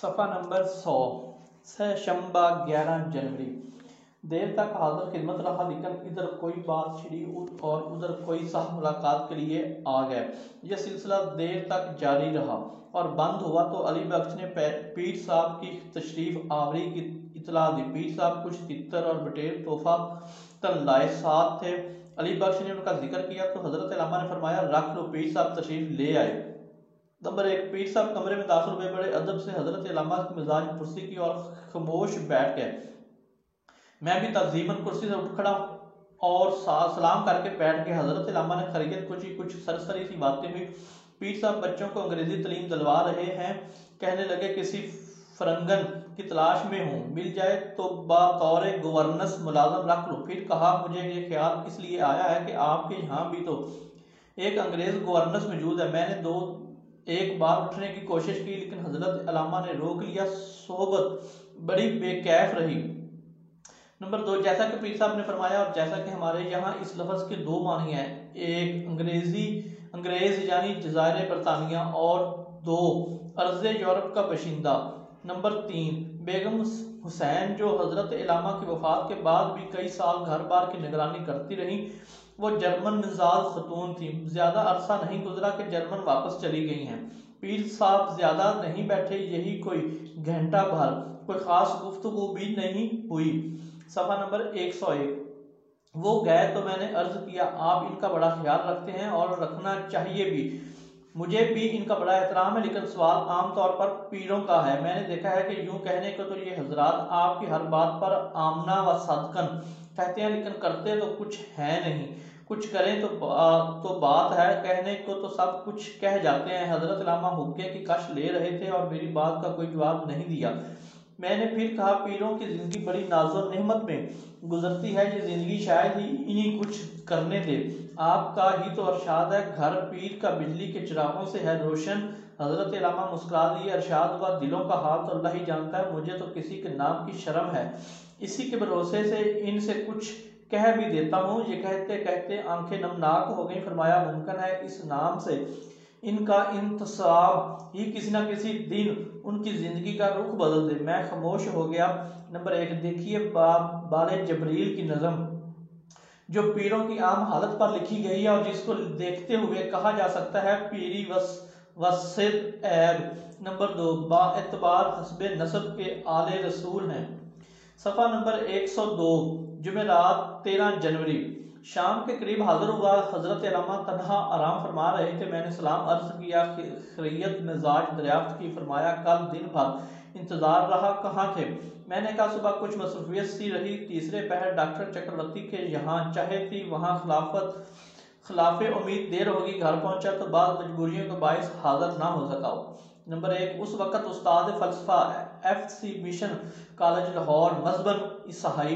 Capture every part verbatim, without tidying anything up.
सफ़ा नंबर सौ से शंबा ग्यारह जनवरी। देर तक हाजिर खिदमत रहा, लेकिन इधर कोई बात छिड़ी और उधर कोई साहब मुलाकात के लिए आ गए। यह सिलसिला देर तक जारी रहा और बंद हुआ तो अली बख्श ने पीर साहब की तशरीफ आवरी की इतला दी। पीर साहब कुछ तितर और बटेर तोहफा तन लाए साथ थे। अली बख्श ने उनका जिक्र किया तो हजरत अल्लामा ने फरमाया, रख लो, पीर साहब तशरीफ ले आए। नंबर एक, पीर साहब कमरे में दाखिल हुए, बड़े अदब से हजरत अल्लामा की मिजाज कुर्सी की और खामोश बैठ गए। मैं भी तज़ीमन कुर्सी से उठ खड़ा और सलाम करके बैठ गया। हजरत अल्लामा ने खैरियत पूछी, कुछ सरसरी सी बातें हुई। पीर साहब बच्चों को अंग्रेजी तलीम दिलवा रहे हैं। कहने लगे, किसी फरंगन की तलाश में हूँ, मिल जाए तो बतौर गवर्नस मुलाजम रख लो। फिर कहा, मुझे ये ख्याल इसलिए आया है कि आपके यहाँ भी तो एक अंग्रेज गवर्नस मौजूद है। मैंने दो एक बार उठने की कोशिश की, लेकिन हजरत अल्लामा ने रोक लिया। सोबत बड़ी बेकैफ रही। नंबर दो, जैसा कि पीर साहब ने फरमाया और जैसा कि हमारे यहाँ इस लफ्ज़ के दो मानी हैं, एक अंग्रेजी अंग्रेज यानी जज़ायर बरतानिया और दो अर्ज़े यूरोप का बशिंदा। नंबर तीन, बेगम हुसैन जो हजरत अल्लामा की वफात के बाद भी कई साल घर बार की निगरानी करती रही, वो जर्मन मिजाज खतून थी। ज्यादा अरसा नहीं गुजरा कि जर्मन वापस चली गई हैं। पीर साहब ज्यादा नहीं बैठे, यही कोई घंटा भर, कोई खास गुफ्तगू भी नहीं हुई। सफा नंबर एक सौ एक, वो गए तो मैंने अर्ज किया, आप इनका बड़ा ख्याल रखते हैं और रखना चाहिए भी, मुझे भी इनका बड़ा एहतराम है, लेकिन सवाल आमतौर पर पीरों का है। मैंने देखा है कि यूं कहने को तो ये हजरात आपकी हर बात पर आमना व सदकन कहते हैं, लेकिन करते तो कुछ है नहीं। कुछ करें तो तो बात है, कहने को तो सब कुछ कह जाते हैं। हजरत अल्लामा हुक्के की कश ले रहे थे और मेरी बात का कोई जवाब नहीं दिया। मैंने फिर कहा, पीरों की जिंदगी बड़ी नाज़ो नेमत में गुजरती है, ये जिंदगी शायद ही इन्हीं कुछ करने दे। आपका ही तो अरशाद है, घर पीर का बिजली के चिरागों से है रोशन। हजरत अल्लामा मुस्कुरा दिए। अरशाद व दिलों का हाल तो अल्लाह ही जानता है, मुझे तो किसी के नाम की शर्म है, इसी के भरोसे से इनसे कुछ कह भी देता हूँ। ये कहते कहते आंखें नमनाक हो गई। फरमाया, मुमकिन है इस नाम से इनका इंतसाब ही किसी न किसी दिन उनकी जिंदगी का रुख बदल दे। मैं खामोश हो गया। नंबर एक, देखिए बा, बाले जबरील की नज़म जो पीरों की आम हालत पर लिखी गई है और जिसको देखते हुए कहा जा सकता है पीरी वस वसिद ऐब। नंबर दो, बाएतबार हस्बे नसब के आले रसूल हैं। सफ़ा नंबर एक सौ दो, जुमेरात तेरह जनवरी। शाम के करीब हाजिर हुआ। हजरत अल्लामा तन्हा आराम फरमा रहे थे। मैंने सलाम अर्ज किया, खैरियत मिजाज दरियाफ्त की। फरमाया, कल दिन भर इंतजार रहा, कहाँ थे? मैंने कहा, सुबह कुछ मसरूफियत सी रही। तीसरे पहर डॉक्टर चक्रवर्ती के यहाँ चाहे थी, वहाँ खिलाफत खिलाफ उम्मीद देर होगी। घर पहुंचा तो बाद मजबूरियों के बायस हाजिर ना हो सका। नंबर एक, उस वक्त उस्ताद फलसफा F C mission college Lahore मजबन ईसाई।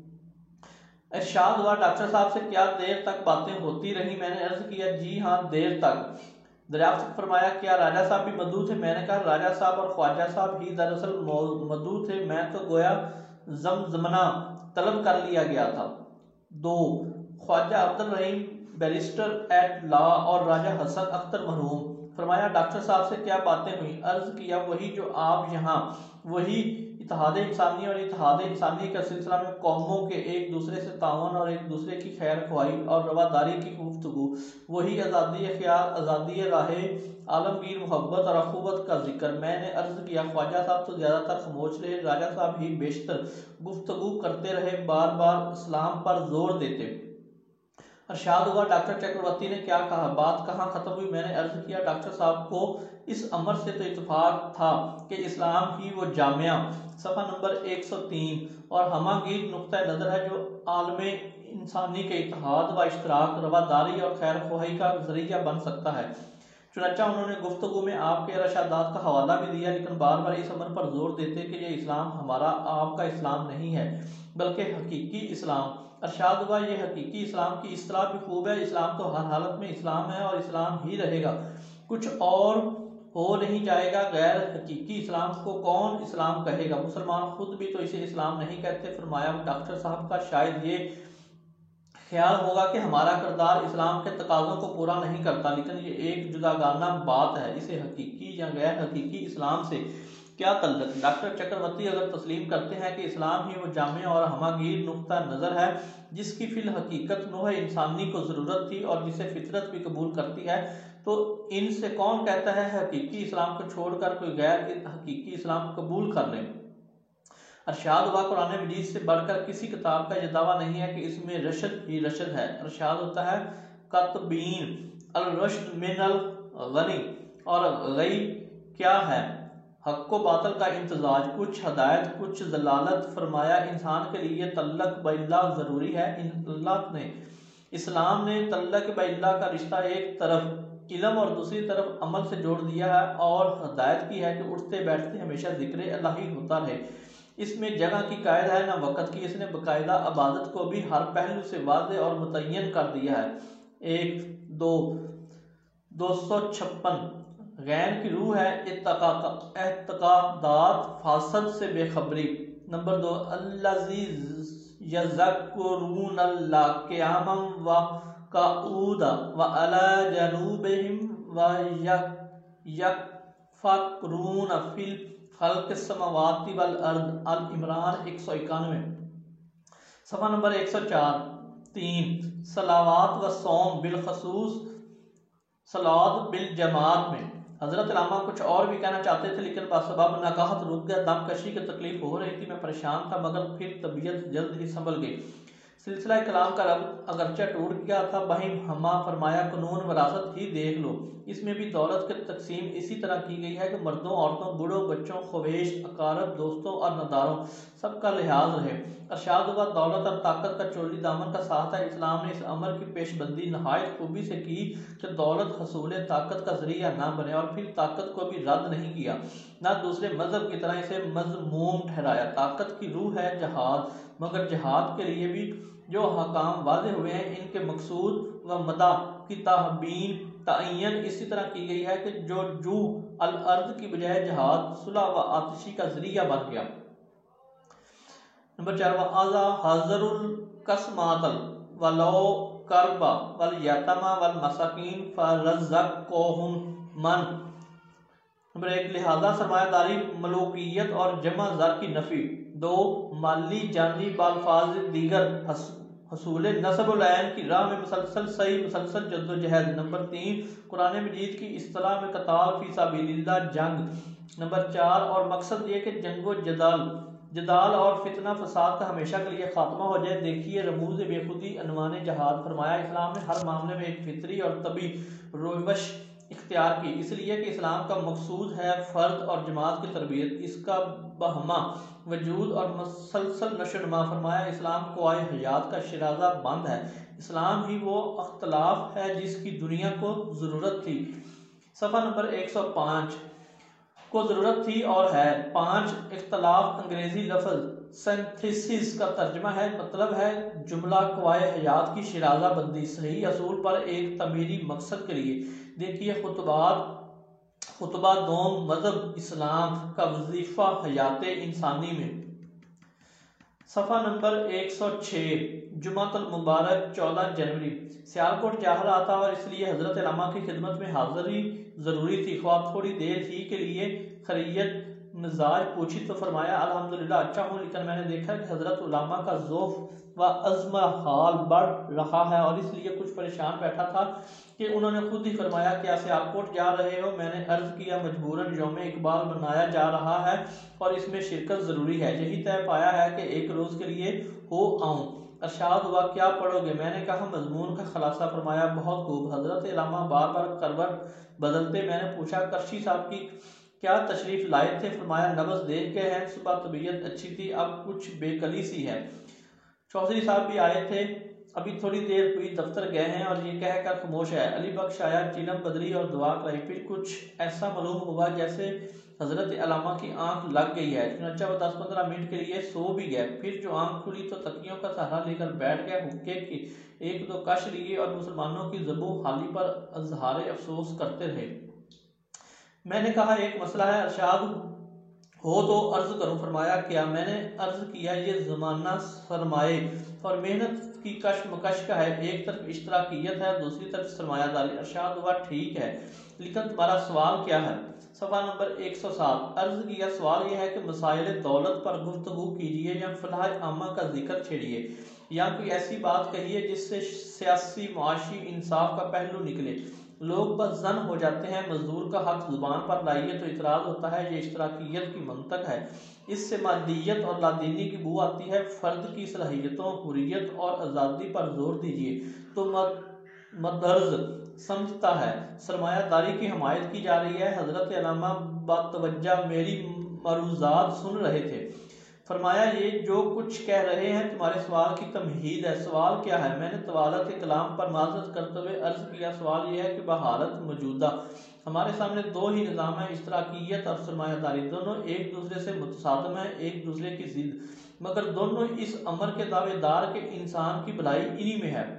इरशाद हुआ, डॉक्टर साहब से क्या देर तक बातें होती रही? मैंने अर्ज किया, जी हाँ, देर तक। दरियाफ्त फरमाया, क्या राजा साहब भी मदू थे? मैंने कहा, राजा साहब और ख्वाजा साहब ही दरअसल मदू थे, मैं तो गोया जमजमना तलब कर लिया गया था। दो, Khwaja Abdul Rahim barrister at law और राजा हसन अख्तर मरहूम। फरमाया, डॉक्टर साहब से क्या बातें हुई? अर्ज किया, वही जो आप यहाँ, वही इत्तेहाद इंसानी और इत्तेहाद इंसानी का सिलसिला में कौमों के एक दूसरे से तावन और एक दूसरे की खैर ख्वाही और रवादारी की गुफ्तगू, वही आज़ादी ख्याल, आज़ादी राहे, आलमगीर मोहब्बत और अखुवत का जिक्र। मैंने अर्ज किया, ख्वाजा साहब तो ज़्यादातर खामोश रहे, राजा साहब ही बेशतर गुफ्तगू करते रहे, बार बार इस्लाम पर जोर देते। अरशाद हुआ, डॉक्टर चक्रवर्ती ने क्या कहा? बात कहाँ खत्म हुई? मैंने अर्ज किया, डॉक्टर साहब को इस अमर से तो इत्तेफाक था कि इस्लाम ही वो जामिया। सफ़ा नंबर एक सौ तीन, और हमागीर नुक्ता नज़र है जो आलमे इंसानी के इत्तेहाद व इश्तराक, रवादारी और खैर ख्वाही का जरिया बन सकता है। चुनाचा उन्होंने गुफ्तगू में आपके इरशादात का हवाला भी दिया, लेकिन बार बार इस अमर पर जोर देते कि ये इस्लाम हमारा आपका इस्लाम नहीं है, बल्कि हकीकी इस्लाम। अरशाद हुआ, ये हकीकी इस्लाम की इस्तिलाह भी खूब है, इस्लाम तो हर हालत में इस्लाम है और इस्लाम ही रहेगा, कुछ और हो नहीं जाएगा। गैर हकीकी इस्लाम को कौन इस्लाम कहेगा? मुसलमान खुद भी तो इसे इस्लाम नहीं कहते। फरमाया, डॉक्टर साहब का शायद ये ख्याल होगा कि हमारा किरदार इस्लाम के तकाज़ों को पूरा नहीं करता, लेकिन ये एक जुदागाना बात है, इसे हकीकी या गैर हकीकी इस्लाम से क्या तल्लक? डॉक्टर चक्रवर्ती अगर तस्लीम करते हैं कि इस्लाम ही वो जामे और हमागीर नुक्ता नज़र है जिसकी फिल हकीकत नूह इंसानी को ज़रूरत थी और जिसे फितरत भी कबूल करती है, तो इनसे कौन कहता है हकीकी इस्लाम को छोड़कर कोई गैर हकीकी इस्लाम कबूल कर ले? अरशाद व कुरान मजीद से बढ़कर किसी किताब का यह दावा नहीं है कि इसमें रशद ही रशद है। अरशाद होता है कतबीन अल रशद मिनल गनी, और गई क्या है? हक व बातल का इम्तजाज, कुछ हदायत कुछ जलालत। फरमाया इंसान के लिए तल्लक बिल्ला ज़रूरी है। अल्लाह ने इस्लाम ने तल्लक बिल्ला का रिश्ता एक तरफ इल्म और दूसरी तरफ अमल से जोड़ दिया है और हदायत की है कि उठते बैठते हमेशा जिक्र अल्लाह ही होता रहे। इसमें जगह की कायद है ना वक़्त की। इसने बाकायदा इबादत को भी हर पहलू से वाज़े और मुतय्यन कर दिया है। एक दो दो सौ छप्पन गैर की रूह है एतकादात फासद से बेखबरी। नंबर दो अल्लज़ी यज़कुरूनल्लाह क़ियामन व क़ऊदा व अला जनुबिहिम व यतफ़क्कुरून फ़िल खल्क़ि समावाति वल अर्द। अल इमरान एक सौ इक्यानवे सफ़ा नंबर एक सौ चार। तीन सलावात व सौम बिलखसूस सलाद बिल जमात में। हजरत अल्लामा कुछ और भी कहना चाहते थे लेकिन बासबाब नकाहत रुक गया। दम कशी की तकलीफ हो रही थी, मैं परेशान था, मगर फिर तबीयत जल्द ही संभल गई। सिलसिला कलाम का रब अगरचे टूट गया था, वहीं हमा फरमाया कानून वरासत ही देख लो। इसमें भी दौलत की तकसीम इसी तरह की गई है कि मर्दों, औरतों, बूढ़ों, बच्चों, खवेश, अकारब, दोस्तों और नदारों सबका लिहाज रहे। अरशाद हुआ दौलत और ताकत का चोली दामन का साथ है। इस्लाम ने इस अमर की पेशबंदी नहायत खूबी से की कि दौलत हसूल ताकत का जरिया ना बने, और फिर ताकत को भी रद्द नहीं किया, ना दूसरे मजहब की तरह इसे मज़मूम ठहराया। ताकत की रूह है जहाद, मगर जहाद के लिए भी जो हकाम वाजे हुए हैं इनके मकसूद व मदा की ताहबीन तयन इसी तरह की गई है कि जो जू अल अर्द की बजाय जहाद सुलह व आतिशी का जरिया बन गया। नंबर चार आजा हाजरुल कसमातल वलो करबा वल यतमा वल मसाकीन फरज़क़हुम मन। नंबर एक लिहाजा सरमायादारी मलूकियत और जमा ज़र की नफ़ी। दो माली जानी बालफाज दीगर हसूल नसबुलैन की राह में मुसलसल सही मुसलसल जद्दोजहद। नंबर तीन कुरान मजीद की इस्तिलाह में कताल फी सबिलिल्लाह जंग। नंबर चार और मकसद ये कि जंगो जदाल जदाल और फितना फसाद का हमेशा के लिए खात्मा हो जाए। देखिए रमूज बेखुदी अनवाने जहाद। फरमाया इस्लाम ने हर मामले में एक फितरी और तबी रोवश इख्तियार की, इसलिए कि इस्लाम का मकसूद है फ़र्द और जमात की तरबियत, इसका बहमा वजूद और मसलसल नशोनुमा। फरमाया इस्लाम को आए हयात का शराजा बंद है। इस्लाम ही वो अख्तलाफ है जिसकी दुनिया को ज़रूरत थी। सफ़ा नंबर एक सौ पाँच को ज़रूरत थी और है। पाँच इख्तलाफ अंग्रेज़ी लफ्ज़ सिंथेसिस का तर्जमा है, मतलब है जुमला कवाए हयात की शराजा बंदी सही असूल पर एक तमीरी मकसद के लिए। देखिए खुतबात खुतबा दोम मजहब इस्लाम का वजीफ़ा हयात इंसानी में। सफ़ा नंबर एक सौ छः जुमातुल मुबारक चौदह जनवरी सियालकोट जा रहा था और इसलिए हज़रत अल्लामा की खिदमत में हाज़िरी ज़रूरी थी। ख्वाब थोड़ी देर ही के लिए खैरियत मिजाज पूछी तो फरमाया अल्हम्दुलिल्लाह अच्छा हूँ, लेकिन मैंने देखा कि हज़रत उलामा का ज़ौफ़ व अज़्म हाल बढ़ रहा है और इसलिए कुछ परेशान बैठा था कि उन्होंने खुद ही फरमाया क्या सियालकोट जा रहे हो? मैंने अर्ज़ किया मजबूरन यौम इकबाल मनाया जा रहा है और इसमें शिरकत ज़रूरी है, यही तय पाया है कि एक रोज़ के लिए हो आऊँ। अरशाद हुआ क्या पढ़ोगे? मैंने कहा मजमून का खलासा। फरमाया बहुत खूब। हज़रत अल्लामा बार बार करवट बदलते। मैंने पूछा करशी साहब की क्या तशरीफ़ लाए थे? फरमाया नब्ज़ देख के हैं, सुबह तबीयत अच्छी थी, अब कुछ बेकली सी है। चौधरी साहब भी आए थे, अभी थोड़ी देर हुई दफ्तर गए हैं और ये कहकर खामोश है। अली बख्श आया, चिलम बदली और दुआ कराई, फिर कुछ ऐसा मालूम हुआ जैसे हज़रत अल्लामा की आंख लग गई है। चुनाचा वो दस पंद्रह मिनट के लिए सो भी गए, फिर जो आंख खुली तो तकियों का सहारा लेकर बैठ गए। हुक्के की एक दो कश लिए और मुसलमानों की ज़बू हाली पर अजहार अफसोस करते रहे। मैंने कहा एक मसला है, अरशाद हो तो अर्ज़ करूं। फरमाया क्या? मैंने अर्ज़ किया ये ज़माना सरमाए और मेहनत की कशमकश का है, एक तरफ इश्तराकियत है, दूसरी तरफ सरमायादारी। अरशाद हुआ ठीक है, लेकिन तुम्हारा सवाल क्या है? सफ़ा नंबर एक सौ सात। अर्ज किया, सवाल यह है कि मसाइल दौलत पर गुफ्तगू कीजिए या फलाह आमा का जिक्र छेड़िए या कोई ऐसी बात कहिए जिससे सियासी मुआशी इंसाफ का पहलू निकले। लोग बस जन हो जाते हैं, मजदूर का हक जुबान पर लाइए तो इतराज होता है ये इश्तराकियत की मंतक है, इससे मादियत और लादीनी की बू आती है। फर्द की सलाहियतों, हुर्रियत और आज़ादी पर जोर दीजिए तो मदर्ज समझता है सरमायादारी की हमायत की जा रही है। हजरत अल्लामा बातवज्जा मेरी मरूजात सुन रहे थे, फरमाया ये जो कुछ कह रहे हैं तुम्हारे सवाल की तमहीद है। सवाल क्या है? मैंने तवालत कलाम पर माजरत करते हुए अर्ज किया, सवाल यह है कि बहालत मौजूदा हमारे सामने दो ही निज़ाम है, इश्तराकियत और सरमायादारी। दोनों एक दूसरे से मुतसादम है, एक दूसरे की जिद, मगर दोनों इस अमर के दावेदार के इंसान की भलाई इन्हीं में है।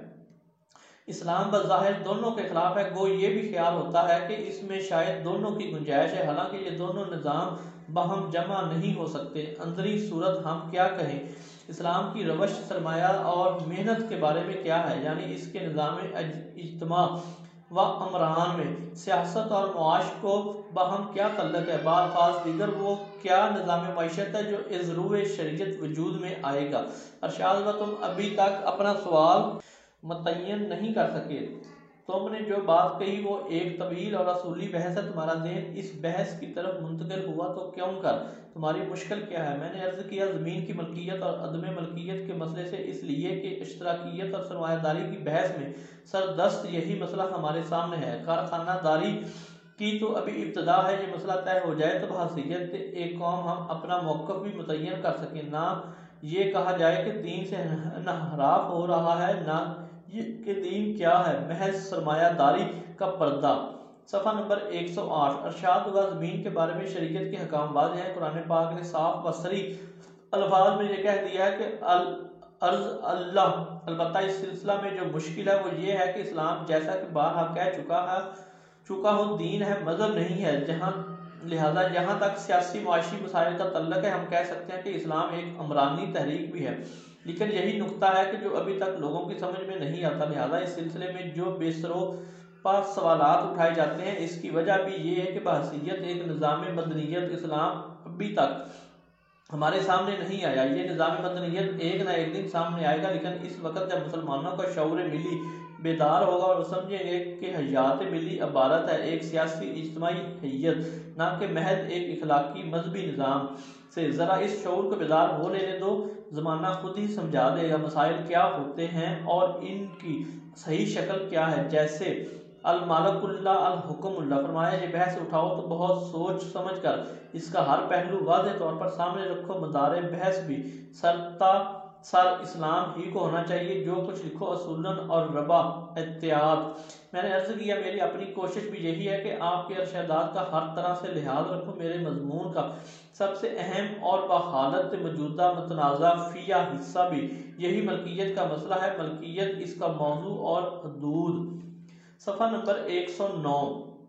इस्लाम बज़ाहिर दोनों के खिलाफ है, गो ये भी ख्याल होता है कि इसमें शायद दोनों की गुंजाइश है, हालांकि ये दोनों निज़ाम बहम जमा नहीं हो सकते। अंदरी सूरत हम क्या कहें, इस्लाम की रवश सरमाया और मेहनत के बारे में क्या है, यानी इसके निज़ाम इज्तिमा व अमरान में सियासत और मुआश को बहम क्या तल्लक है। बालफाज दीगर वो क्या निज़ाम मईशत है जो इज़रूए शरीयत वजूद में आएगा। अरशाद व तुम अभी तक अपना सवाल मुतय्यन नहीं कर सके, तुमने जो बात कही वो एक तवील और असूली बहस है, तुम्हारा ज़हन इस बहस की तरफ मुंतकिल हुआ तो क्यों कर, तुम्हारी मुश्किल क्या है। मैंने अर्ज किया, ज़मीन की मलकियत और अदम मलकियत के मसले से, इसलिए कि इश्तराकियत और सरमायादारी की बहस में सरदस्त यही मसला हमारे सामने है। कारखानादारी की तो अभी इब्तदा है, ये मसला तय हो जाए तो बहसीयत एक कौम हम अपना मौक़िफ़ भी मुतय्यन कर सकें, ना ये कहा जाए कि दीन से इन्हराफ हो रहा है, ना ये कि दीन क्या है, महज सरमायादारी का पर्दा। सफ़ा नंबर एक सौ आठ। अरशाद व ज़मीन के बारे में शरीयत के हकाम बाज़ हैं। कुरान पाक ने साफ व सरी अल्फाज में ये कह दिया है कि अल अर्ज अल्लाह। अलबत्ता इस सिलसिला में जो मुश्किल है वो ये है कि इस्लाम जैसा कि बारहा कह चुका है चुका हो दीन है, मज़हब नहीं है। जहाँ लिहाजा जहाँ तक सियासी मुआशी मसाइल का तल्लक है, हम कह सकते हैं कि इस्लाम एक अमरानी तहरीक भी है, लेकिन यही नुक्ता है कि जो अभी तक लोगों की समझ में नहीं आता। लिहाजा इस सिलसिले में जो बेसरोपा सवालात उठाए जाते हैं, इसकी वजह भी ये है कि बहसीयत एक निज़ाम मदनियत इस्लाम अभी तक हमारे सामने नहीं आया। ये निज़ाम मदनियत एक ना एक दिन सामने आएगा, लेकिन इस वक्त जब मुसलमानों का शऊर मिली बेदार होगा और समझेंगे कि हयात मिली इबारत है एक सियासी इज्तिमाई हैयत, ना कि महज एक इखलाकी मजहबी निज़ाम से। ज़रा इस शऊर को बेदार हो लेने दो, ज़माना खुद ही समझा देगा मसाइल क्या होते हैं और इनकी सही शक्ल क्या है। जैसे अल मालकुल्ला अल हुक्मुल्ला, फरमाया ये बहस उठाओ तो बहुत सोच समझ कर इसका हर पहलू वाज़ेह तौर पर सामने रखो। मदार बहस भी सरता सर इस्लाम ही को होना चाहिए, जो कुछ लिखो असूलन और रबा एहतियात। मैंने अर्ज किया, मेरी अपनी कोशिश भी यही है कि आपके अरशदात का हर तरह से लिहाज रखूं। मेरे मजमून का सबसे अहम और बहालत मौजूदा मतनाज़ा फ़िया हिस्सा भी यही मलकियत का मसला है, मलकियत इसका मौजू और हदूद। सफ़ा नंबर एक सौ नौ।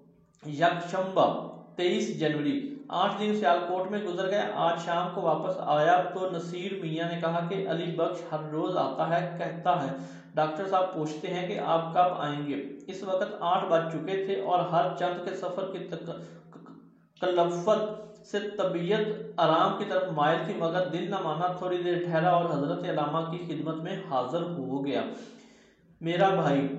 यकशंबा तेईस जनवरी। आठ दिन सियालकोट में गुजर गए। आज शाम को वापस आया तो नसीर मियाँ ने कहा कि अली बख्श हर रोज़ आता है, कहता है डॉक्टर साहब पूछते हैं कि आप कब आएंगे। इस वक्त आठ बज चुके थे और हर चंद के सफ़र की तकल्लुफ़त से तबीयत आराम की तरफ मायल थी, मगर दिल न माना। थोड़ी देर ठहरा और हज़रत अल्लामा की खिदमत में हाजिर हो गया। मेरा भाई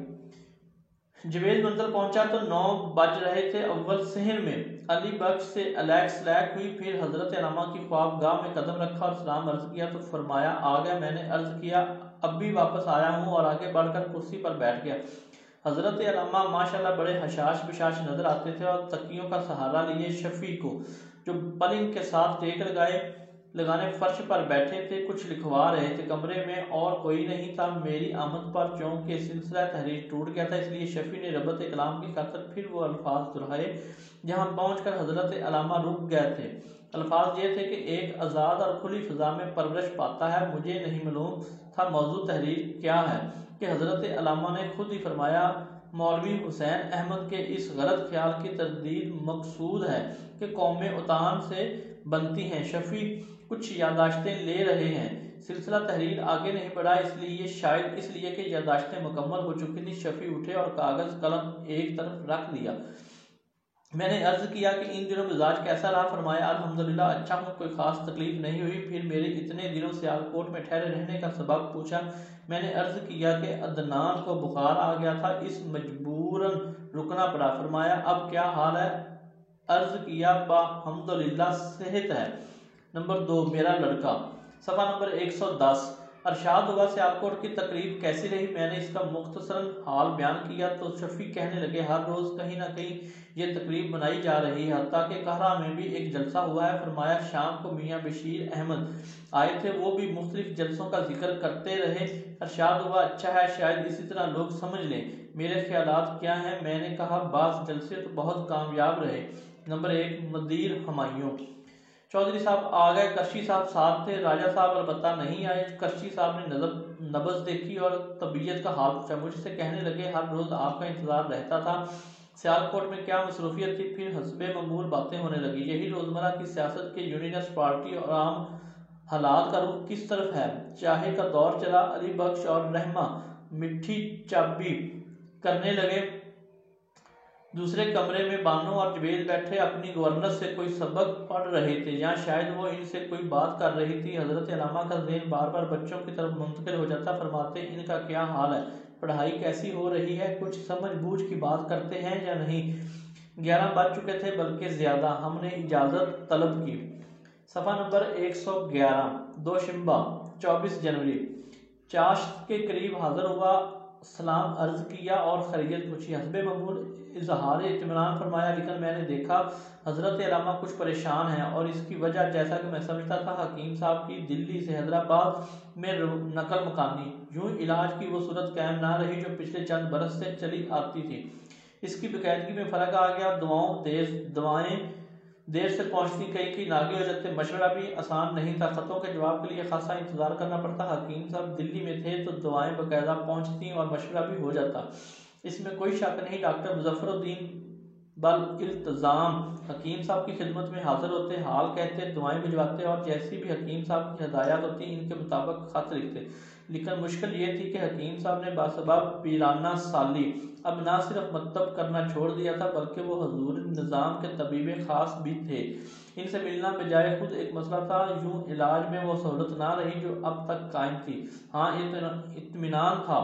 जवेद मंजिल पहुंचा तो नौ बज रहे थे। अव्वल सहर में अली बख्श से अलैक सलैक हुई, फिर हज़रत अल्लामा की ख्वाबगाह में कदम रखा और सलाम अर्ज किया तो फरमाया आ गया। मैंने अर्ज किया अब भी वापस आया हूँ और आगे बढ़कर कुर्सी पर बैठ गया। हज़रत अल्लामा माशाल्लाह बड़े हशाश बिशाश नजर आते थे और तकियों का सहारा लिए शफी को जो पलंग के साथ टेक लगाए लगाने फर्श पर बैठे थे कुछ लिखवा रहे थे। कमरे में और कोई नहीं था। मेरी आमद पर चौंक सिलसिला तहरीर टूट गया था, इसलिए शफी ने रबत कलाम की खातर फिर वो अल्फाज दोहराए जहाँ पहुंचकर हज़रत अल्लामा रुक गए थे। अल्फाज ये थे कि एक आज़ाद और खुली फ़िज़ा में परवरिश पाता है। मुझे नहीं मालूम था मौजूद तहरीर क्या है कि हज़रत अल्लामा ने खुद ही फरमाया मौलवी हुसैन अहमद के इस गलत ख्याल की तरदीद मकसूद है कि कौमें उतान से बनती हैं। शफी कुछ यादाश्तें ले रहे हैं। सिलसिला तहरीर आगे नहीं बढ़ा, इसलिए शायद इसलिए कि यादाश्तें मुकम्मल हो चुकी थी। शफी उठे और कागज़ कलम एक तरफ रख दिया। मैंने अर्ज किया कि इन दिनों मिजाज कैसा रहा। फरमाया अल्हम्दुलिल्लाह अच्छा हूँ, कोई खास तकलीफ नहीं हुई। फिर मेरे इतने दिनों सियालकोट में ठहरे रहने का सबब पूछा। मैंने अर्ज किया कि अदनान को बुखार आ गया था, इस मजबूरन रुकना पड़ा। फरमाया अब क्या हाल है? अर्ज किया अल्हम्दुलिल्लाह सेहत है। नंबर दो, मेरा लड़का। सफ़ा नंबर एक सौ दस। अरशाद हुआ सियालकोट की तकरीब कैसी रही? मैंने इसका मुख्तसरन हाल बयान किया तो शफी कहने लगे हर रोज़ कहीं ना कहीं ये तकरीब बनाई जा रही है, हत्ता कि कहरा में भी एक जलसा हुआ है। फरमाया शाम को मियाँ बशीर अहमद आए थे, वो भी मुख्तलिफ जलसों का जिक्र करते रहे। अरशाद हुआ अच्छा है, शायद इसी तरह लोग समझ लें। मेरे ख्यालात क्या हैं? मैंने कहा बास जलसे तो बहुत कामयाब रहे। नंबर एक, मदीर हमायूं। चौधरी साहब आ गए, करशी साहब साथ थे। राजा साहब अलबत्ता नहीं आए। करशी साहब ने नजब नब्ज देखी और तबीयत का हाल पूछा। मुझसे कहने लगे हर रोज़ आपका इंतज़ार रहता था, सियालकोट में क्या मसरूफियत थी? फिर हस्बे ममूल बातें होने लगी। यही रोज़मर्रा की सियासत के यूनियनिस्ट पार्टी और आम हालात का रुख किस तरफ है? चाहे का दौर चला। अली बख्श और रहमा मिठी चाबी करने लगे। दूसरे कमरे में बानो और जवेद बैठे अपनी गवर्नर से कोई सबक पढ़ रहे थे, या शायद वो इनसे कोई बात कर रही थी। हजरत अलामा का ज़हन बार बार बच्चों की तरफ मुंतकिल हो जाता। फरमाते इनका क्या हाल है, पढ़ाई कैसी हो रही है, कुछ समझ बूझ की बात करते हैं या नहीं? ग्यारह बज चुके थे, बल्कि ज़्यादा। हमने इजाज़त तलब की। सफ़ा नंबर एक सौ ग्यारह। दो शिम्बा चौबीस जनवरी। चाश्त के करीब हाजिर हुआ, सलाम अर्ज किया और खैरियत पूछी। हस्बे ममूल इजहार इत्मीनान फरमाया, लेकिन मैंने देखा हजरत अलामा कुछ परेशान हैं और इसकी वजह जैसा कि मैं समझता था हकीम साहब की दिल्ली से हैदराबाद में नकल मकानी। यूं इलाज की वो सूरत कायम ना रही जो पिछले चंद बरस से चली आती थी। इसकी बाकायदगी में फ़र्क आ गया। दवाओं देर दवाएं देर से पहुंचती, कई कई नागे हो जाते। मशवरा भी आसान नहीं था, ख़तों के जवाब के लिए खासा इंतजार करना पड़ता। हकीम साहब दिल्ली में थे तो दवाएं बाकायदा पहुंचती और मशवरा भी हो जाता, इसमें कोई शक नहीं। डॉक्टर मुजफ्फरुद्दीन बल इल्तजाम हकीम साहब की खिदमत में हाजिर होते, हाल कहते, दुआएं भिजवाते और जैसी भी हकीम साहब की हदायत होती इनके मुताबिक खत लिखते। लेकिन मुश्किल ये थी कि हकीम साहब ने बासबाब पीराना साली अब ना सिर्फ मकतब करना छोड़ दिया था, बल्कि वो हजूर निज़ाम के तबीब खास भी थे। इनसे मिलना बजाय खुद एक मसला था। यूं इलाज में वो सहूलत ना रही जो अब तक कायम थी। हाँ, इत्मीनान था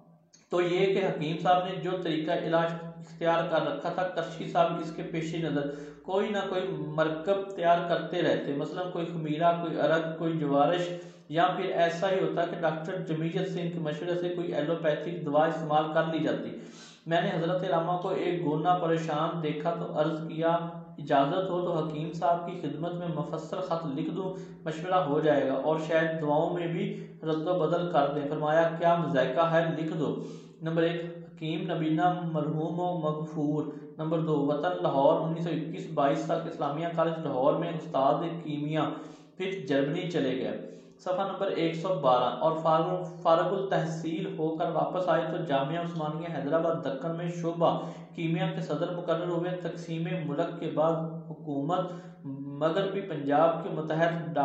तो ये कि हकीम साहब ने जो तरीका इलाज इख्तियार कर रखा था, करशी साहब इसके पेश नज़र कोई ना कोई मरकब तैयार करते रहते। मसलन कोई खमीरा, कोई अरग, कोई जवारिश, या फिर ऐसा ही होता कि डॉक्टर जमीयत से इनके मशवरे से कोई एलोपैथिक दवा इस्तेमाल कर ली जाती। मैंने हजरत अलामा को एक गोना परेशान देखा तो अर्ज़ किया इजाज़त हो तो हकीम साहब की खिदमत में मुफस्सल ख़त लिख दूँ, मशवरा हो जाएगा और शायद दुआओं में भी रद्द बदल कर दें। फरमाया क्या मज़ायका है, लिख दो। नंबर एक, हकीम नबीना मरहूम व मगफूर। नंबर दो, वतन लाहौर, उन्नीस सौ इक्कीस बाईस तक इस्लामिया कॉलेज लाहौर में उस्ताद कीमिया, फिर जर्मनी चले गए। सफ़ा नंबर एक सौ बारह। और फारगुल तहसील होकर वापस आए तो जामिया उस्मानिया हैदराबाद दक्कन में शोबा कीमिया के सदर मुकर्रर हुए। तकसीम मुल्क के बाद हुकूमत मगरबी पंजाब के मुतहद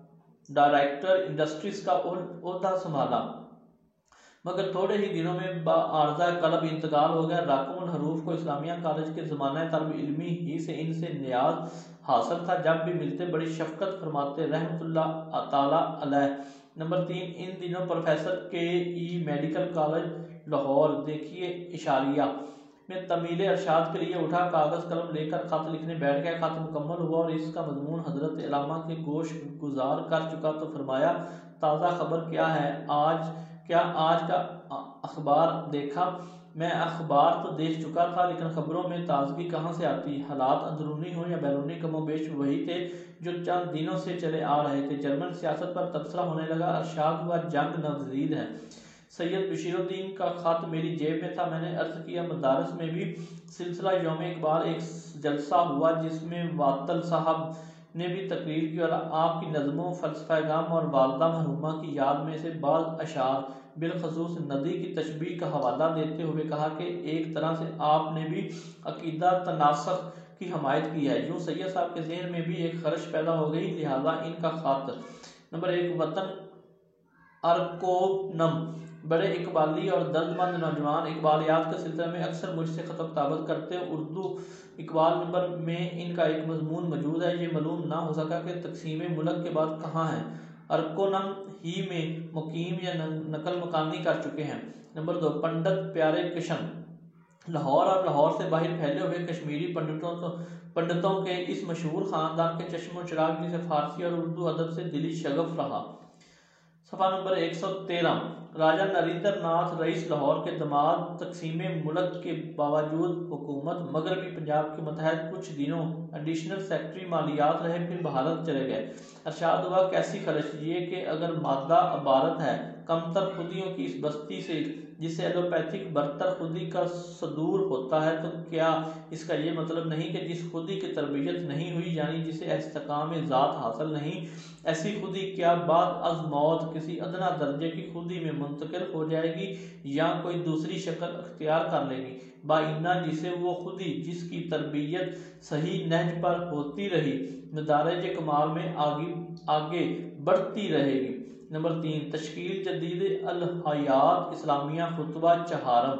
डायरेक्टर इंडस्ट्रीज का ओहदा संभाला, मगर थोड़े ही दिनों में बाआर्ज़ा कलब इंतकाल हो गया। राकमुल हरूफ को इस्लामिया कॉलेज के ज़माना तलब इल्मी ही से इनसे नियाज हासिल था, जब भी मिलते बड़ी शफकत फरमाते रहमतुल्लाह ताला अलैह। नंबर तीन, इन दिनों प्रोफेसर के ई मेडिकल कॉलेज लाहौर देखिए इशारिया में तमील अरशाद के लिए उठा, कागज़ कलम लेकर ख़त लिखने बैठ गया। ख़त मुकम्मल हुआ और इसका मजमून हजरत अलामा के गोश गुजार कर चुका तो फरमाया ताज़ा खबर क्या है, आज क्या आज का अखबार देखा? मैं अखबार तो देख चुका था, लेकिन खबरों में ताजगी कहाँ से आती? हालात अंदरूनी हो या बैरूनी कमोबेश वही थे जो चंद दिनों से चले आ रहे थे। जर्मन सियासत पर तबसरा होने लगा। अरशाद हुआ जंग नवज़ीद है। सैयद बशीरुद्दीन का ख़त मेरी जेब में था। मैंने अर्ज़ किया मदारस में भी सिलसिला यौम इकबाल एक जलसा हुआ जिसमें वातल साहब ने भी तकरीर की और आपकी नज़मों, फ़लसफ़ा-ए-गाम और वालदा मरहूमा की याद में से बाज़ अशार बिलखसूस नदी की तशबीह का हवाला देते हुए कहा कि एक तरह से आपने भी अकीदा तनासख की हमायत की है। यूँ सैयद साहब के जहन में भी एक खर्च पैदा हो गई, लिहाजा इनका ख़त। नंबर एक, वतन अरकोनम, बड़े इकबाली और दर्दमंद नौजवान इकबालियात के सिलसिले में अक्सर मुझसे खत किताबत करते हैं। उर्दू इकबाल नंबर में इनका एक मजमून मौजूद है, ये मालूम ना हो सका कि तकसीम मुल्क के बाद कहाँ है। अरकोनम ही में मुकीम या नकल मकानी कर चुके हैं। नंबर दो, पंडित प्यारे किशन, लाहौर और लाहौर से बाहर फैले हुए कश्मीरी पंडितों तो पंडितों के इस मशहूर ख़ानदान के चश्मो चिराग जिसे फारसी और उर्दू अदब से दिली शगफ रहा। सफ़ा नंबर एक सौ तेरह, राजा नरेंद्र नाथ रईस लाहौर के दामाद तकसीम मुल्क के बावजूद हुकूमत मगरबी पंजाब के मतहत कुछ दिनों एडिशनल सेक्रेटरी मालियात रहे, फिर भारत चले गए। अरशाद हुआ कैसी खर्च, ये कि अगर मादा अबारत है कमतर खुदियों की इस बस्ती से जिसे एलोपैथिक बरतर खुदी का सदूर होता है, तो क्या इसका ये मतलब नहीं कि जिस खुदी की तरबियत नहीं हुई यानी जिसे इस्तिकाम ज़ात हासिल नहीं, ऐसी खुदी क्या बाद अज मौत किसी अदना दर्जे की खुदी में मुंतकिल हो जाएगी या कोई दूसरी शक्ल अख्तियार कर लेगी, बाइना जिसे वो खुदी जिसकी तरबियत सही नहज पर होती रही मदारज कमाल में आगे आगे बढ़ती रहेगी। नंबर तीन, तश्कील जदीद अल हयात इस्लामिया खुतबा चहारम,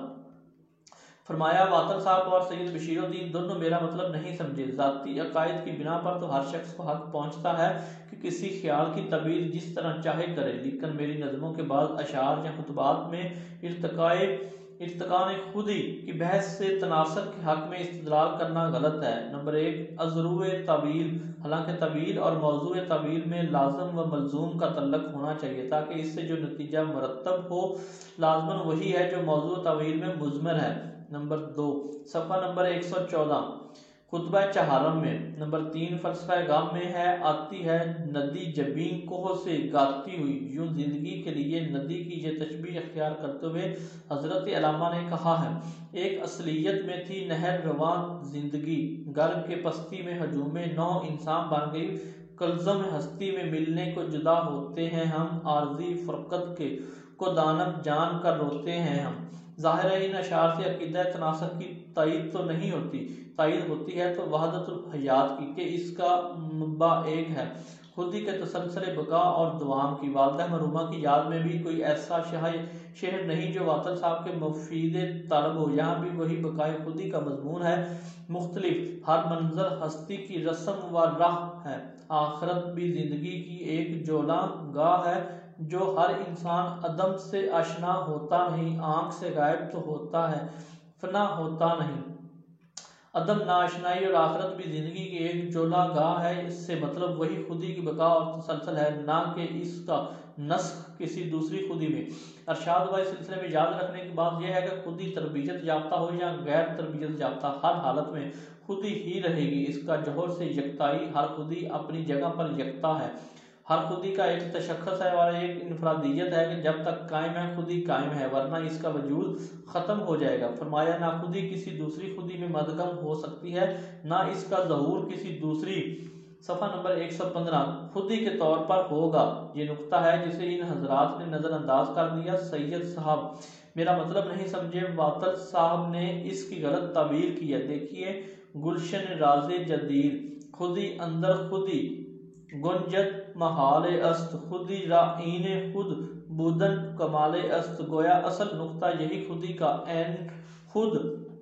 फरमाया वातर साहब और सैयद बशीरुद्दीन दोनों मेरा मतलब नहीं समझे। ज़ाती अकायद की बिना पर तो हर शख्स को हक पहुँचता है कि किसी ख्याल की तबीर जिस तरह चाहे करे, लेकिन मेरी नज़मों के बाद अशार या खुतबात में इर्तकाए इर्तकान खुदी की बहस से तनासब के हक में इस्तदलाल करना गलत है। नंबर एक, अज़रुए तवील, हालांकि तवील और मौजू तवील में लाजम व मलजूम का तल्लक होना चाहिए ताकि इससे जो नतीजा मरतब हो लाजमन वही है जो मौजू तवील में मुजमर है। नंबर दो, सफ़ा नंबर एक सौ चौदह, खुतबा चहारम में। नंबर तीन, फ़लसफ़ा गाम में है आती है नदी जबीन कोह से गाती हुई, यूं जिंदगी के लिए नदी की ये तशबीह अख्तियार करते हुए हजरत अल्लामा ने कहा है, एक असलियत में थी नहर रवान जिंदगी, गर्भ के पस्ती में हजूमे नौ इंसान बन गई, कल्ज़म हस्ती में मिलने को जुदा होते हैं हम, आर्जी फ़ुरक़त के को दानब जान कर रोते हैं हम। ज़ाहिर है इन अशार से अकीदा तनासब की तायद तो नहीं होती, तायद होती है तो वहदतुल हयात की कि इसका मुब्बा एक है, खुदी के तसलसल बका और दुआम की। वालदा मरूमा की याद में भी कोई ऐसा शहर नहीं जो वातल साहब के मुफीद तलब हो, यहाँ भी वही बकाए खुदी का मजमून है, मुख्तलिफ हर मंजर हस्ती की रस्म व राह है, आखिरत भी जिंदगी की एक जोला गाह है, जो हर इंसान अदम से आशना होता नहीं, आंख से गायब तो होता है फना होता नहीं। अदम नाशनाई और आखिरत भी जिंदगी की एक जोला गाह है, इससे मतलब वही खुदी की बका और तसलसल है, ना कि इसका नस्ख किसी दूसरी खुदी में। अरशाद व इस सिलसिले में याद रखने की बात यह है कि खुदी तरबियत याफ्ता हो या गैर तरबियत याफ्ता, हर हालत में खुदी ही रहेगी। इसका जोहर से यकताई, हर खुदी अपनी जगह पर यकता है, हर खुदी का एक तशख्खुस है और एक इनफरादियत है कि जब तक कायम है खुदी कायम है, वरना इसका वजूद ख़त्म हो जाएगा। फरमाया ना खुदी किसी दूसरी खुदी में मदगम हो सकती है, ना इसका ज़हूर किसी दूसरी। सफ़ा नंबर एक सौ पंद्रह, खुदी के तौर पर होगा, ये नुक्ता है जिसे इन हजरात ने नज़रअंदाज कर दिया। सैयद साहब मेरा मतलब नहीं समझे, वातल साहब ने इसकी गलत तावील की है। देखिए गुलशन राज़े जदीद, खुदी अंदर खुदी गुंजत महाले अस्त, खुदी राईने खुद बुदन कमाले अस्त, गोया असल नुक्ता यही खुदी का एन खुद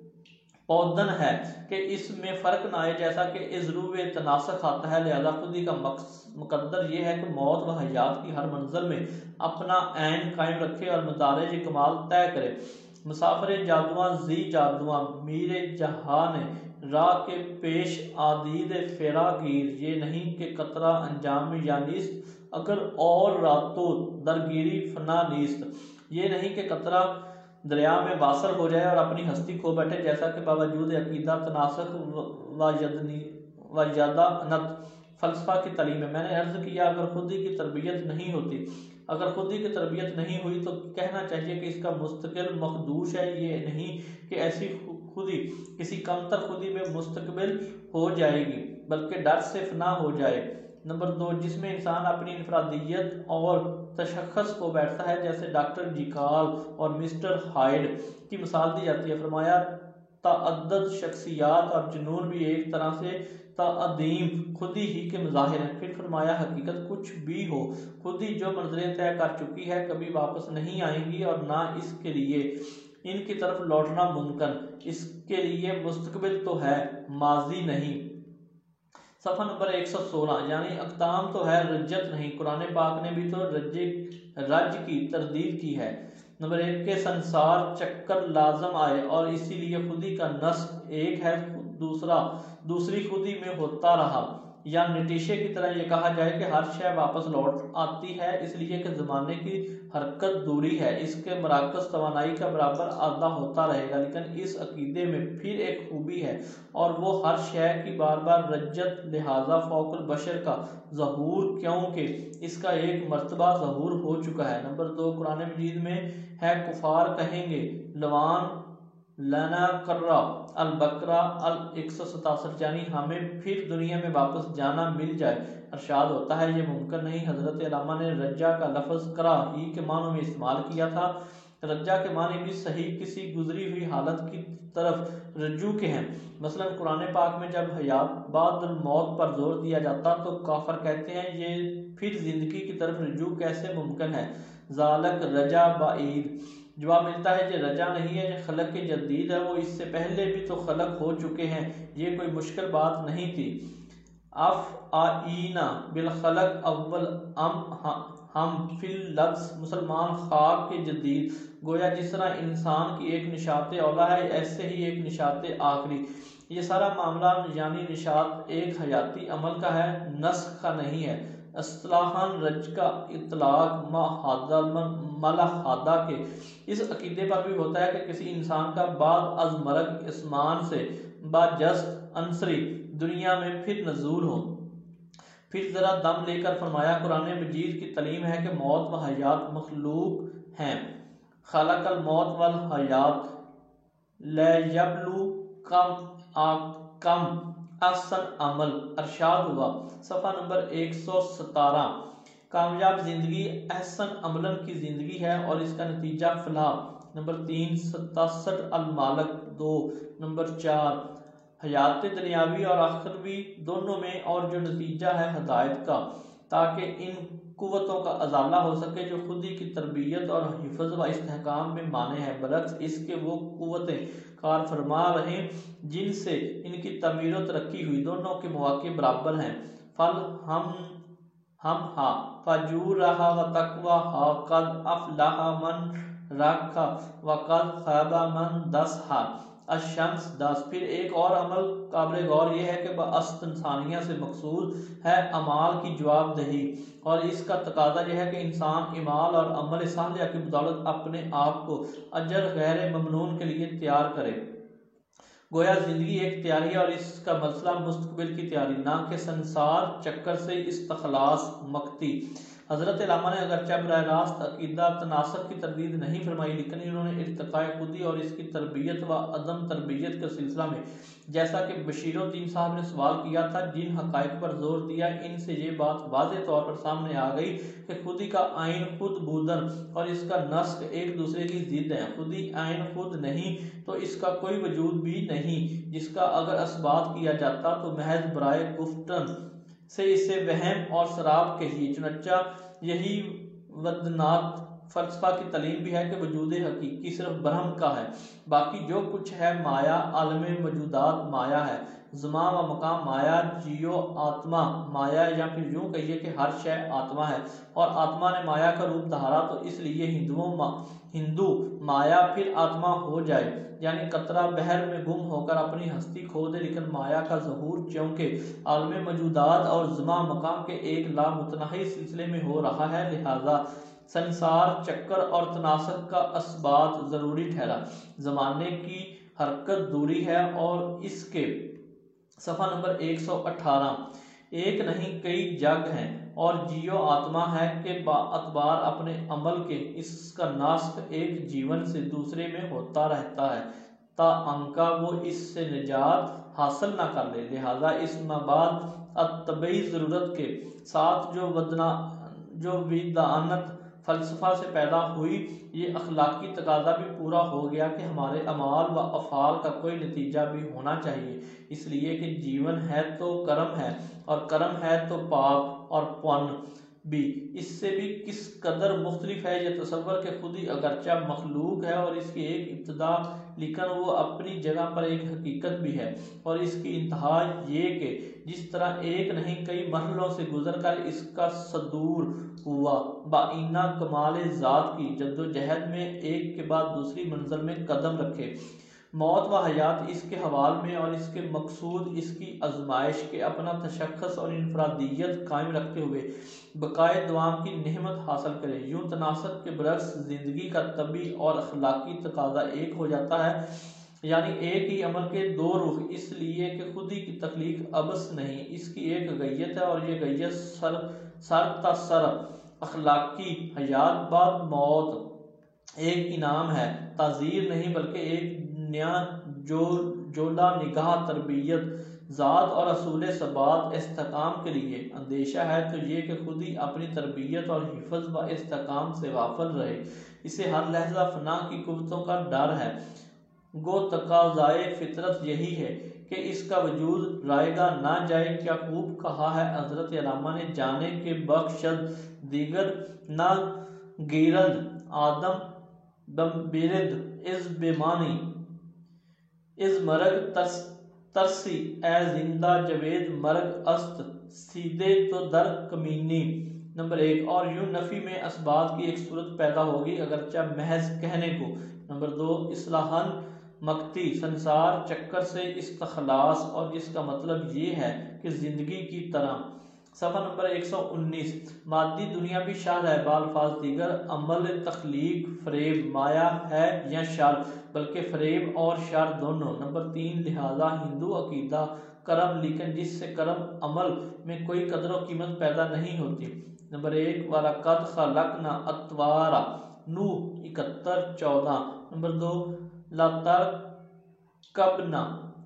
पौधन है कि इसमें फ़र्क ना आए, जैसा कि इज़रूवे तनासख आता है, लिहाजा खुदी का मुकद्दर ये है कि मौत व हयात की हर मंजिल में अपना ऐन कायम रखे और मदारज कमाल तय करे। मुसाफिर जादुआं जी जादुआं मीरे जहाँ ने राह के पेश आदीद फेरागीर, ये नहीं कि कतरा अंजाम यानीस्त अगर और रातों दरगिरी फना नीस्त, ये नहीं कि कतरा दरिया में वासल हो जाए और अपनी हस्ती खो बैठे, जैसा कि बावजूद अकीदा तनासख व यदानत फ़लसफ़ा की तालीम है। मैंने अर्ज़ किया अगर खुदी की तरबियत नहीं होती अगर खुदी की तरबियत नहीं हुई तो कहना चाहिए कि इसका मुस्तकिल मखदूश है, ये नहीं कि ऐसी खुदी किसी कमतर खुदी में मुस्तकबिल हो जाएगी बल्कि डर से फना हो जाए। नंबर दो, जिसमें इंसान अपनी इनफरादियत और तशख्खुस को बैठता है, जैसे डॉक्टर जिकाल और मिस्टर हाइड की मिसाल दी जाती है। फरमाया तअद्दद शख्सियात और जुनून भी एक तरह से तअदीम खुदी ही के मज़ाहिर हैं। फिर फरमाया हकीकत कुछ भी हो, खुदी जो मंजिलें तय कर चुकी है कभी वापस नहीं आएंगी और ना इसके लिए इनकी तरफ लौटना मुमकिन, इसके लिए मुस्तकबिल तो है माजी नहीं। सफ़ा नंबर एक सौ सोलह, यानी अकताम तो है रज्जत नहीं, कुरान पाक ने भी तो रज्जे रज की तरदीद की है। नंबर एक के संसार चक्कर लाजम आए और इसीलिए खुदी का नस्ब एक है, दूसरा दूसरी खुदी में होता रहा, या नतीजे की तरह ये कहा जाए कि हर शय वापस लौट आती है, इसलिए कि ज़माने की हरकत दूरी है, इसके मराकज़ तवानाई का बराबर आधा होता रहेगा। लेकिन इस अकीदे में फिर एक खूबी है और वो हर शय की बार बार रज्जत, लिहाजा फ़ौकुल बशर का ज़हूर, क्योंकि इसका एक मरतबा ज़हूर हो चुका है। नंबर दो, कुरान मजीद में है कुफार कहेंगे लवान लना कर्रा अल बकरा अल एक सौ सतासठ, यानी हमें फिर दुनिया में वापस जाना मिल जाए। अरशाद होता है ये मुमकिन नहीं। हज़रत अल्लामा ने रज्जा का लफ्ज़ करा ही के मानों में इस्तेमाल किया था। रज्जा के मानी भी सही किसी गुजरी हुई हालत की तरफ रज्जू के हैं। मसलन कुरान पाक में जब हयात बादल मौत पर जोर दिया जाता तो काफर कहते हैं ये फिर जिंदगी की तरफ रज्जू कैसे मुमकिन है, ज़ालक रजा बाईद। जवाब मिलता है ये रजा नहीं है, ये खलक के जदीद है, वो इससे पहले भी तो खलक हो चुके हैं, ये कोई मुश्किल बात नहीं थी। अफ आईना बिल खलक अव्वल अम हम फिल लफ्ज़, मुसलमान खाक के जदीद, गोया जिस तरह इंसान की एक निशात औला है ऐसे ही एक निशात आखिरी। ये सारा मामला यानी निशात एक हयाती अमल का है, नस्ख का नहीं है। अस्लाहन रज का इतलाक मलाहादा के इस अकीदे पर भी होता है कि किसी इंसान का बाद अज मरग आसमान से बाजस्त अंसरी दुनिया में फिर नजूल हो। फिर ज़रा दम लेकर फरमाया कुरान मजीद की तलीम है कि मौत व हयात मखलूक हैं, खलकल मौत वल हयात लयबलू कम आ कम असन अमल। अरशाद हुआ सफ़ा नंबर एक सौ सतारह, कामयाब ज़िंदगी अहसन अमलन की ज़िंदगी है और इसका नतीजा फलाह। नंबर तीन सतासठ अलमालक दो। नंबर चार हयात दुनियावी और आखिरवी दोनों में, और जो नतीजा है हदायत का, ताकि इन कुव्वतों का अजाला हो सके जो खुदी की तरबियत और हिफज व इस्तेहकाम में माने हैं, बरक्स इसके वो कुव्वतें कार फरमा रहे जिनसे इनकी तमीर व तरक्की हुई, दोनों के मौके बराबर हैं। फल हम हम हा फजूर रहा व तकवा हा कद अफलाहा मन रखा व कद खैबा मन दस हा अशम्स दस। फिर एक और अमल काबिल गौर यह है कि बअस्त इंसानिया से मकसूद है अमाल की जवाबदही, और इसका तकाजा यह है कि इंसान इमाल और अमल सालिया की बदौलत अपने आप को अजर गैर ममनून के लिए तैयार करे। गोया जिंदगी एक तैयारी है और इसका मसला मुस्तकबिल की तैयारी, ना कि संसार चक्कर से इस्तखलास मकती। हज़रत अल्लामा ने अगरचे बराह रास्त अकीदा तनासब की तरदीद नहीं फरमाई, लेकिन इन्होंने इर्तिकाए खुदी और इसकी तरबियत व अदम तरबियत के सिलसिला में, जैसा कि बशीरुद्दीन साहब ने सवाल किया था, जिन हकायक पर जोर दिया, इनसे ये बात वाज़ेह तौर पर सामने आ गई कि खुदी का आइन खुद बूदन और इसका नस्क एक दूसरे की जिद है। खुदी आइन खुद नहीं तो इसका कोई वजूद भी नहीं, जिसका अगर असबात किया जाता तो महज बराए गुफ्तन से इसे वहम और शराब कहिए। चुनच्चा यही वदनात फलसफा की तलीम भी है कि वजूद हकीकी सिर्फ ब्रह्म का है, बाकी जो कुछ है माया, आलम मौजूदात माया है, ज़मा व मकाम माया, जियो आत्मा माया, या फिर यूँ कहिए कि हर शय आत्मा है और आत्मा ने माया का रूप धारा, तो इसलिए हिंदुओं मा, हिंदू माया फिर आत्मा हो जाए, यानी कतरा बहर में गुम होकर अपनी हस्ती खो दे, लेकिन माया का ज़हूर चूँकि आलम मौजूदात और ज़मा मकाम के एक लामुतनाही सिलसिले में हो रहा है, लिहाजा संसार चक्कर और तनासब का असबात ज़रूरी ठहरा। ज़माने की हरकत दूरी है और इसके सफ़ा नंबर एक सौ अठारह, एक नहीं कई जग हैं और जियो आत्मा है कि बाअतबार अपने अमल के इसका नास्क एक जीवन से दूसरे में होता रहता है ता अंका वो इससे निजात हासिल ना कर ले। लिहाजा इस मबाद अतबई ज़रूरत के साथ जो वदना जो विदानत फ़लसफ़ा से पैदा हुई, ये अखलाकी तकाजा भी पूरा हो गया कि हमारे अमाल व अफ़ाल का कोई नतीजा भी होना चाहिए, इसलिए कि जीवन है तो कर्म है और कर्म है तो पाप और पुण्य भी। इससे भी किस कदर मुख्तलिफ है ये तसव्वुर के खुद ही अगरचा मखलूक है और इसकी एक इब्तदा, लेकिन वो अपनी जगह पर एक हकीकत भी है, और इसकी इंतहा ये कि जिस तरह एक नहीं कई मरहलों से गुजर कर इसका सदूर हुआ, बाइना कमाल ज़ात की जद्दोजहद में एक के बाद दूसरी मंजिल में कदम रखे। मौत व हयात इसके हवाल में और इसके मकसूद इसकी आजमाइश के अपना तशख्खुस और इनफरादियत कायम रखते हुए बकाए दवाम की नेमत हासिल करे। यूं तनासब के बरक्स ज़िंदगी का तबी और अखलाकी तकाजा एक हो जाता है, यानी एक ही अमल के दो रुख, इसलिए कि खुद ही की तख्लीक अबस नहीं, इसकी एक गैयत है और ये गैयत सर सर ता सर अखलाकी हयात बाद मौत एक इनाम है, ताज़ीर नहीं बल्कि एक नया जो जोला निगाह तरबियत ज़ात और असूल सबात इस्तेकाम के लिए अंदेशा है, तो ये कि खुद ही अपनी तरबियत और हिफज व इस्तेकाम से वाफल रहे। इसे हर लहजा फना की कुव्वतों का डर है। गो तकाज़ाए फितरत यही है कि इसका वजूद रायगा ना जाए। क्या खूब कहा है हजरत अल्लामा ने, जाने के बख्शद दीगर ना गिरद आदम बम्बिरद इस बेमानी इस मरग तरस तरसी ए जिंदा जवेद मरग अस्त सीधे तो दर कमीनी। नंबर एक, और यूं नफ़ी में असबात की एक सूरत पैदा होगी अगरचा महज कहने को। नंबर दो, इस्लाहन मक्ती संसार चक्कर से इस्तखलास, और जिसका मतलब ये है कि ज़िंदगी की तरह। सफ़ा नंबर एक सौ उन्नीस, मादी दुनिया भी शर है, बाल्फाज दीगर अमल तख्लीक फरेब माया है या शर, बल्कि फरेब और शर दोनों। नंबर तीन, लिहाजा हिंदू अकीदा करम, लेकिन जिससे करम अमल में कोई कदर व कीमत पैदा नहीं होती। नंबर एक, वलक़द ख़लक़ना अत्वारा नूह इकहत्तर चौदह। नंबर दो, लतर कबना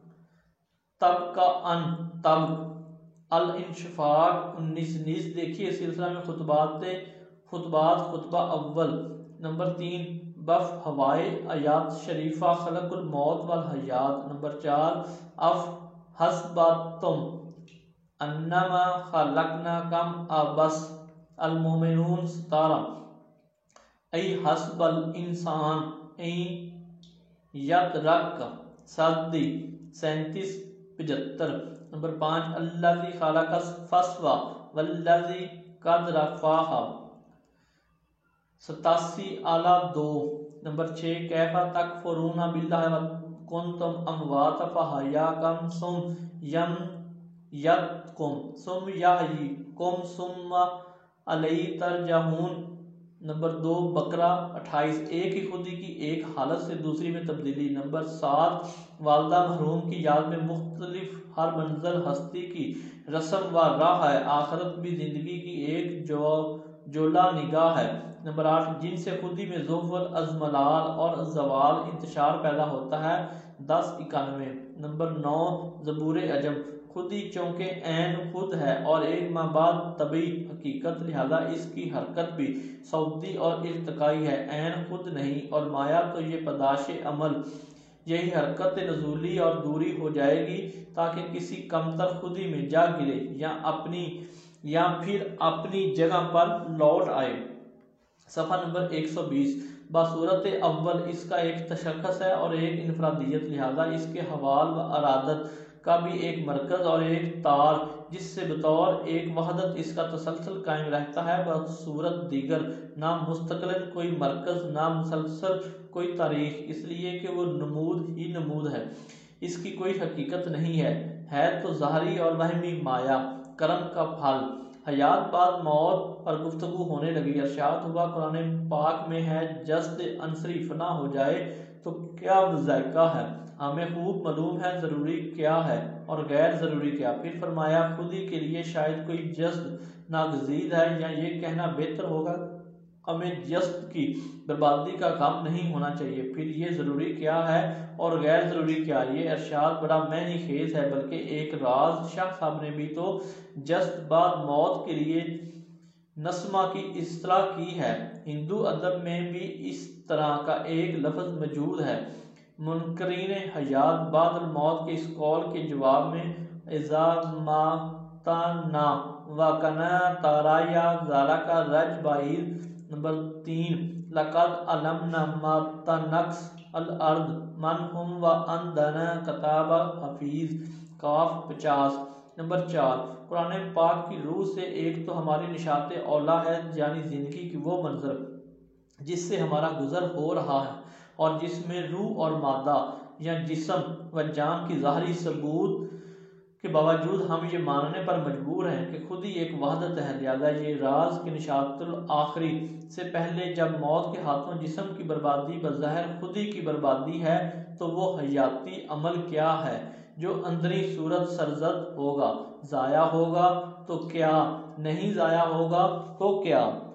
तब का अन तब अल इंशफाक उन्नीस नीस। देखिए सिलसिला में खुतबात खुतबात खुतबा अव्वल। नंबर तीन, बफ हवाए आयात शरीफा खलकुल मौत वल हयात। नंबर चार, अफ हसबातुम अन्नमा खलकनाकुम अबस अल मोमिनून सतारा। ऐ हसबल इंसान ऐ यतरक सदी सैंतीस पचहत्तर। नंबर पाँच, अल्लाज़ी खलक़ फस्वा वल्लज़ी क़द रफ़अहा सतासी आला दो। नंबर छः, कैफ़ा तकफ़ुरूना बिल्लाहि व कुन्तुम अमवाता फ़अहयाकुम सुम्मा यमयतकुम सुम्मा यहयीकुम सुम्मा इलैहि तुरजऊन। नंबर दो, बकरा अट्ठाईस, एक ही खुदी की एक हालत से दूसरी में तब्दीली। नंबर सात, वालदा महरूम की याद में मुख्तलिफ हर मंजिल हस्ती की रस्म व राह है, आखिरत भी जिंदगी की एक जो जोला निगाह है। नंबर आठ, जिनसे खुदी में ज़ुफ़ल अज़मलाल और ज़वाल इंतशार पैदा होता है। दस इक्यानवे। नंबर नौ, ज़बूर अजम, खुदी चूँकि ऐन खुद है और एक माह बाद तबी हकीकत, लिहाजा इसकी हरकत भी सऊदी और इर्तिकाई है, ऐन खुद नहीं। और माया तो ये पदाश अमल, यही हरकत नजूली और दूरी हो जाएगी ताकि किसी कमतर खुदी में जा गिरे या अपनी या फिर अपनी जगह पर लौट आए। सफ़ा नंबर एक सौ बीस, बासूरत अव्वल इसका एक तशख्खुस है और एक इनफरादियत, लिहाजा इसके हवाल व अरादत का भी एक मरकज़ और एक तार, जिससे बतौर एक वहदत इसका तसलसल कायम रहता है। बसूरत दीगर ना मुस्तकिलन कोई मरकज़ ना मुसलसल कोई तारीख, इसलिए कि वो नमूद ही नमूद है, इसकी कोई हकीकत नहीं है, है तो ज़ाहरी और वहमी माया, करम का फल। हयात बाद मौत पर गुफ्तगू होने लगी। अर्शाद हुआ कुरान पाक में है, जस्द अंसरी फना हो जाए तो क्या मुज़ायका है, हमें खूब मालूम है ज़रूरी क्या है और गैर ज़रूरी क्या। फिर फरमाया, खुद ही के लिए शायद कोई जस्द नागज़ीर है, या ये कहना बेहतर होगा हमें जस्द की बर्बादी का काम नहीं होना चाहिए। फिर ये ज़रूरी क्या है और गैर ज़रूरी क्या, ये इरशाद बड़ा मैनी खेज है, बल्कि एक राज। शाह साहब ने भी तो जस्द बाद मौत के लिए नस्मा की इस्तलाह की है। हिंदू अदब में भी इस तरह का एक लफ्ज़ मौजूद है। मुनकरीन हयात बादल मौत के इस कौल के जवाब में इज़ा मातना वकना ताराया ज़ाला का रज बाईद नंबर तीन लक़द अलमना मातनक्स अल अर्द मन हुम व अंदना कताब हफीज़ काफ पचास नंबर चार कुरान पाक की रूह से एक तो हमारी निशात औला है, यानी ज़िंदगी की वो मंजर जिससे हमारा गुज़र हो रहा है और जिसमें रूह और मादा या जिस्म व जान की ज़ाहरी सबूत के बावजूद हम ये मानने पर मजबूर हैं कि खुद ही एक वहदत है। लिहाजा ये राज के निशातुल आखिरी से पहले जब मौत के हाथों जिस्म की बर्बादी बज़ाहिर खुद ही की बर्बादी है, तो वो हयाती अमल क्या है जो अंदरी सूरत सरजद होगा, ज़ाया होगा तो क्या, नहीं ज़ाया होगा तो क्या।